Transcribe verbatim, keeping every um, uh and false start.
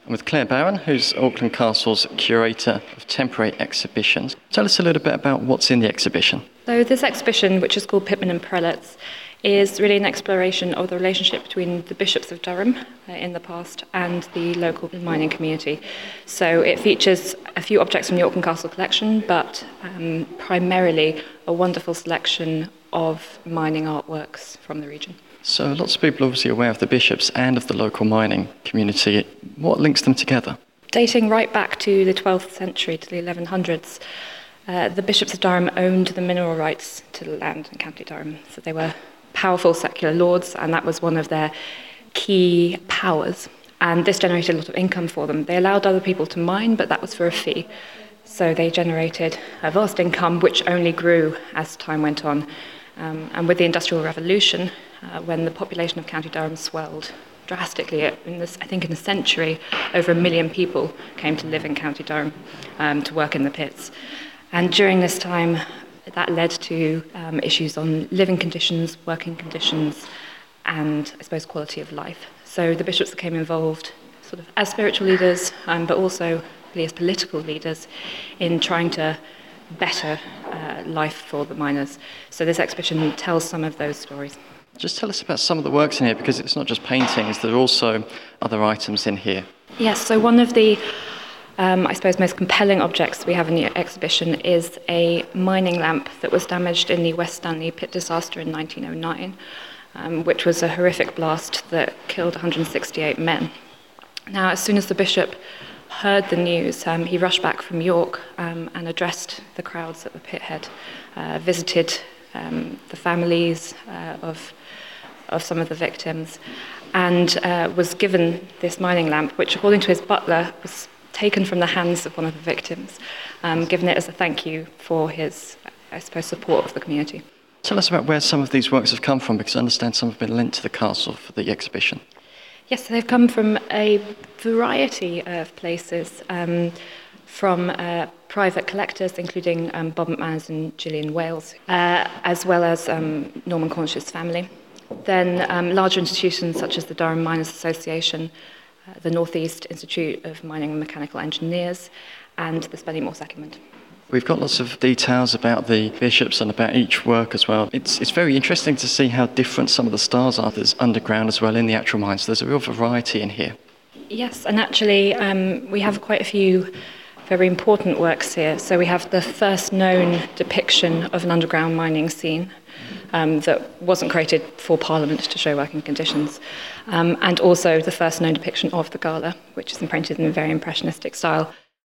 I'm with Claire Barron, who's Auckland Castle's Curator of Temporary Exhibitions. Tell us a little bit about what's in the exhibition. So this exhibition, which is called Pitmen and Prelates, is really an exploration of the relationship between the bishops of Durham uh, in the past and the local mining community. So it features a few objects from the Auckland Castle collection, but um, primarily a wonderful selection of mining artworks from the region. So lots of people are obviously aware of the bishops and of the local mining community. What links them together? Dating right back to the twelfth century, to the eleven hundreds, uh, the bishops of Durham owned the mineral rights to the land in County Durham. So they were powerful secular lords, and that was one of their key powers. And this generated a lot of income for them. They allowed other people to mine, but that was for a fee. So they generated a vast income, which only grew as time went on. Um, and with the Industrial Revolution, uh, when the population of County Durham swelled drastically, in this, I think in a century, over a million people came to live in County Durham um, to work in the pits. And during this time, that led to um, issues on living conditions, working conditions, and I suppose quality of life. So the bishops became involved sort of as spiritual leaders, um, but also really as political leaders in trying to better uh, life for the miners. So this exhibition tells some of those stories. Just tell us about some of the works in here, because it's not just paintings, there are also other items in here. Yes, so one of the Um, I suppose most compelling objects we have in the exhibition is a mining lamp that was damaged in the West Stanley pit disaster in nineteen oh nine, um, which was a horrific blast that killed one hundred sixty-eight men. Now, as soon as the bishop heard the news, um, he rushed back from York um, and addressed the crowds at the pit head, uh, visited um, the families uh, of, of some of the victims, and uh, was given this mining lamp, which, according to his butler, was taken from the hands of one of the victims, um, given it as a thank you for his, I suppose, support of the community. Tell us about where some of these works have come from, because I understand some have been lent to the castle for the exhibition. Yes, they've come from a variety of places, um, from uh, private collectors, including um, Bob McManus and Gillian Wales, uh, as well as um, Norman Cornish's family. Then um, larger institutions such as the Durham Miners Association, Uh, the North East Institute of Mining and Mechanical Engineers, and the Spennymoor Settlement. We've got lots of details about the bishops and about each work as well. It's it's very interesting to see how different some of the styles are. There's underground as well in the actual mines. There's a real variety in here. Yes, and actually um, we have quite a few very important works here. So we have the first known depiction of an underground mining scene um, that wasn't created for Parliament to show working conditions, um, and also the first known depiction of the gala, which is imprinted in a very impressionistic style.